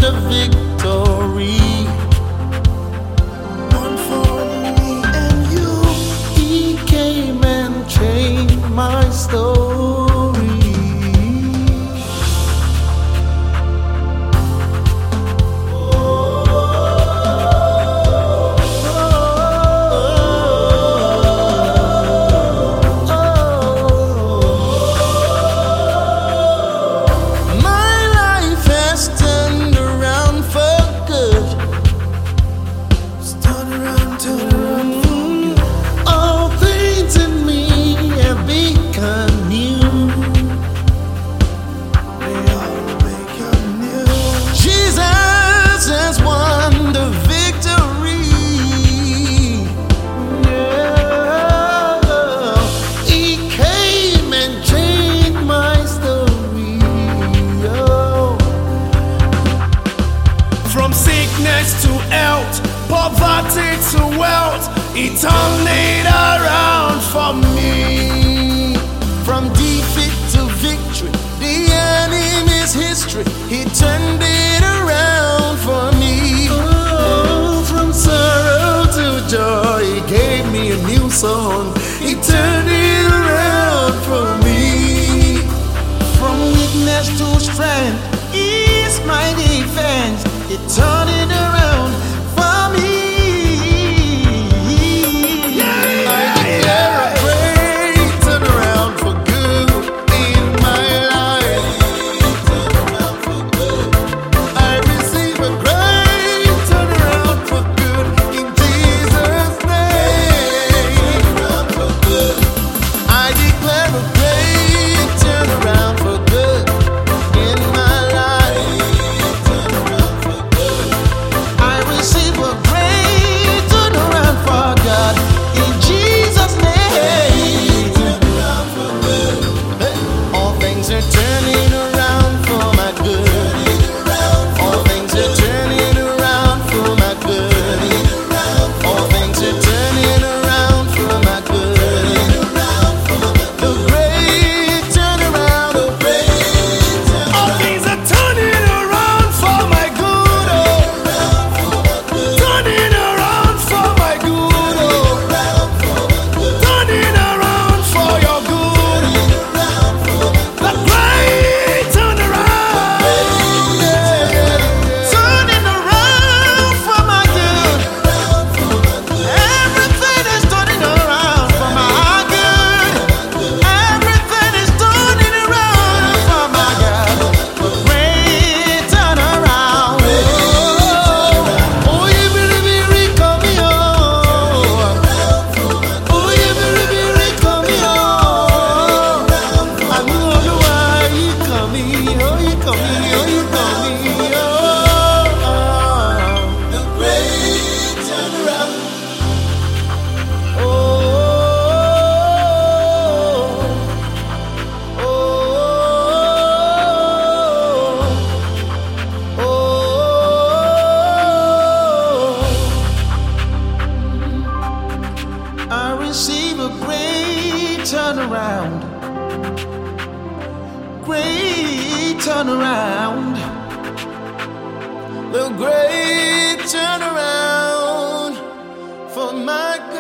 the victory. One for me and you. He came and changed my story. To health, poverty to wealth, He turned it around for me. From defeat to victory, the enemy's history, He turned it around for me. Oh, from sorrow to joy, He gave me a new song. He turned it around for me. From weakness to strength, He's my defense. He turned it around for me. I declare a great turnaround for good in my life. I receive a great turnaround for good in Jesus' name. I declare a great turnaround for good in my life. Receive a great turnaround for God in Jesus' name. All things are turning around for my good. All things are turning around for my good. All things are turning around for my good. The great turnaround, the great turnaround. All things are turning around for my good. Turning around for my good, turning around for your good, the great turnaround, Turning around for my good. Everything is turning around for my good. Everything is turning around for my God. Great turnaround. Oh, you believe coming on. Oh, you believe coming on. I know why you coming. Oh, you coming. Oh, you coming. Oh, the great turnaround. Oh, oh, oh, I receive a great turnaround. Great turnaround. The great turnaround for my